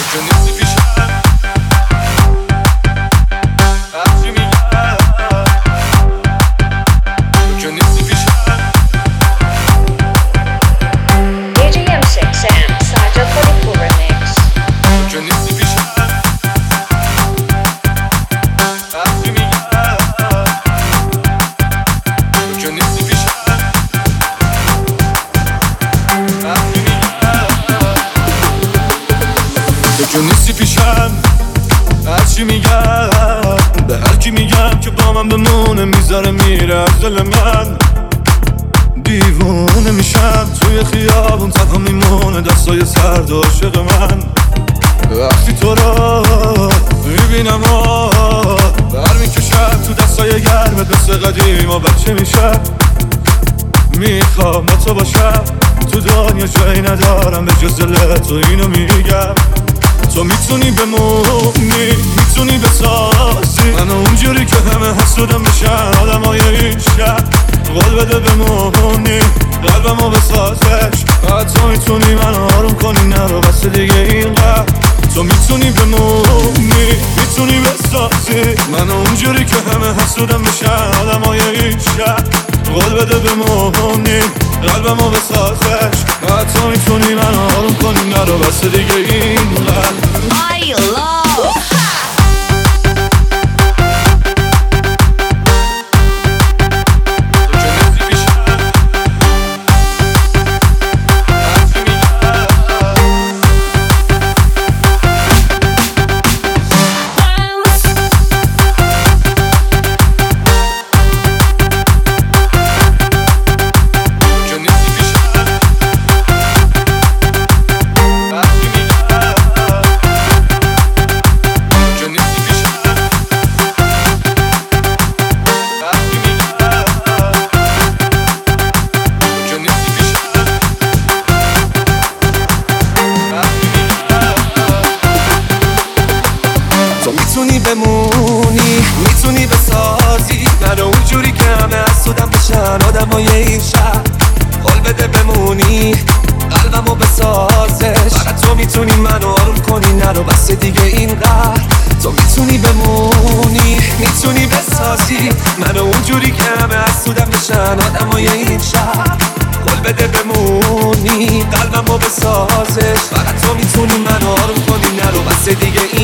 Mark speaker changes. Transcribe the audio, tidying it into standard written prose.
Speaker 1: که نیستی پیشم هرچی میگم تو که نیستی پیشم
Speaker 2: AGM6 and Saja 44 Remix.
Speaker 1: تو که نیستی پیشم هرچی میگم تو که نیستی پیشم هرچی میگم تو که نیستی پیشم هرچی میگم به هرکی میگم که با من بمونه میذاره میره از دل من دیوونه میشم توی خیابون تنها میمونه دستای سرد عاشق من وقتی تو رو میبینم برمیکشم تو دستای گرمت مثل قدیم و بچه میشم میخوام با تو باشم تو دنیا جایی ندارم به جز دل تو اینو میگم تو میتونی بمونی میتونی بسازی منو اونجوری که همه حسودم بشن آدمای این شهر قول بده بمونی قلبمو بسازش حتی میتونی منو آروم کنی نرو بس دیگه اینقدر تو میتونی بمونی میتونی بسازی منو اونجوری که همه حسودم بشن آدمای این شهر قول بده بمونی قلبمو بسازش حتی میتونی منو آروم کنی نرو بس دیگه اینقدر
Speaker 2: I love
Speaker 3: میتونی بمونی میتونی بسازی منو اونجوری که همه حسودم بشن آدمای این شهر قول بده بمونی قلبمو بسازش فقط تو میتونی منو آروم کنی نرو بس دیگه اینقدر تو میتونی بمونی میتونی بسازی منو اونجوری که همه حسودم بشن آدمای این شهر قول بده بمونی قلبمو بسازش فقط تو میتونی منو آروم کنی نرو بس دیگه